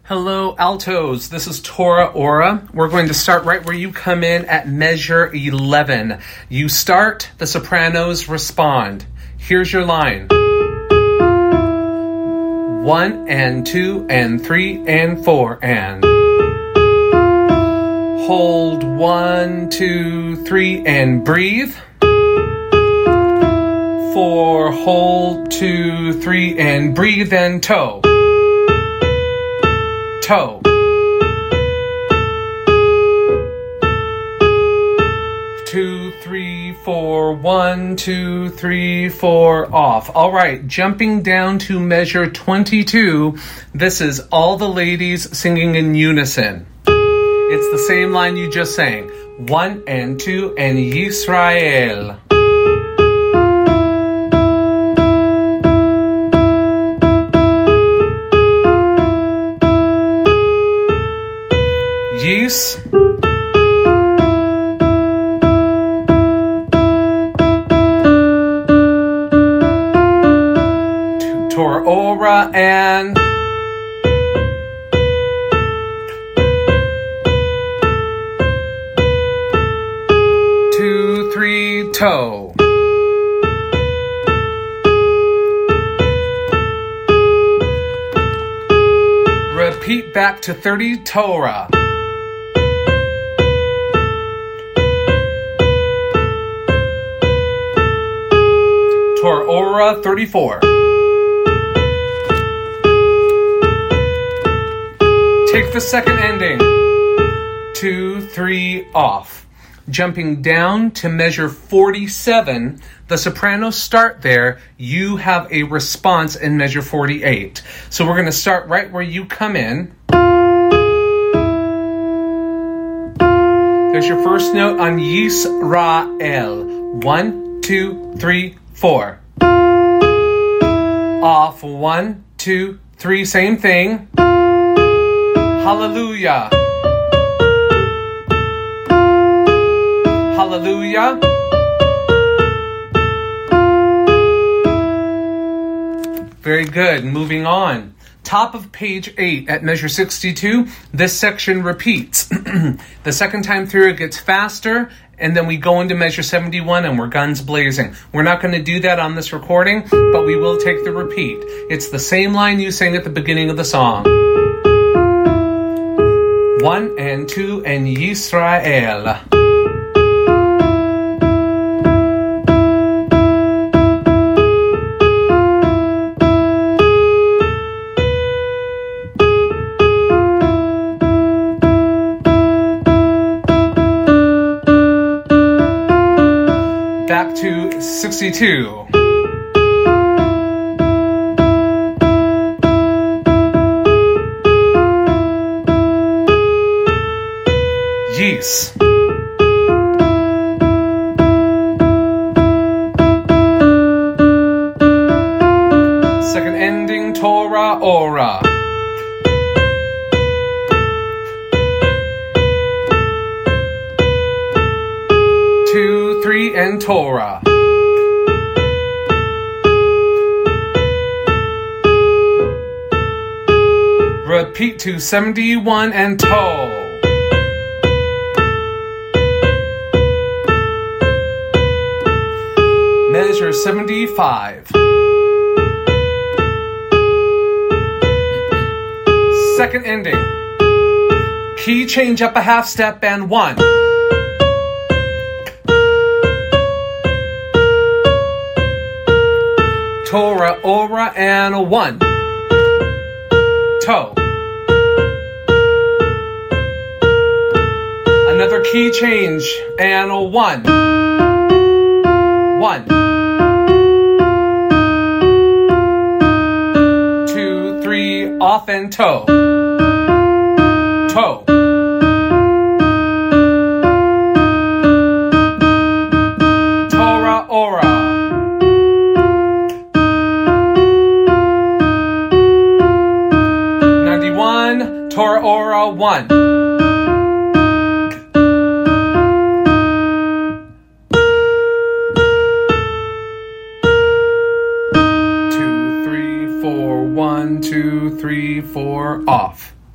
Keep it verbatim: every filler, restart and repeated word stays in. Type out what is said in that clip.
Hello, altos. This is Tora Ora. We're going to start right where you come in at measure eleven. You start, the sopranos respond. Here's your line. One and two and three and four and. Hold one, two, three and breathe. Four, hold two, three and breathe and toe. Toe. Two, three, four, one, two, three, four, off. All right, jumping down to measure twenty-two. This is all the ladies singing in unison. It's the same line you just sang. One and two and Yisrael. Yis. Tor Ora and two, three, toe. Repeat back to thirty, Torah. Tor Ora thirty-four. Take the second ending. Two, three, off. Jumping down to measure forty-seven. The sopranos start there. You have a response in measure forty-eight. So we're going to start right where you come in. There's your first note on Yisrael. One, two, three, four. Off. One, two, three. Same thing. Hallelujah. Hallelujah. Very good. Moving on. Top of page eight at measure sixty-two. This section repeats. The second time through it gets faster, and then we go into measure seventy-one and we're guns blazing. We're not going to do that on this recording, but we will take the repeat. It's the same line you sang at the beginning of the song. One and two and Yisrael. Back to sixty-two. Yis. Second ending, Torah Ora. Two, three, and Torah. Repeat to seventy-one and toe. Measure seventy-five. Second ending. Key change up a half step and one. Torah, Ora, and a one. Toe. Another key change and a one. One. Two, three, off and toe. Toe. Torah, Ora. ninety-one, Torah, Ora, one. One, two, three, four, off.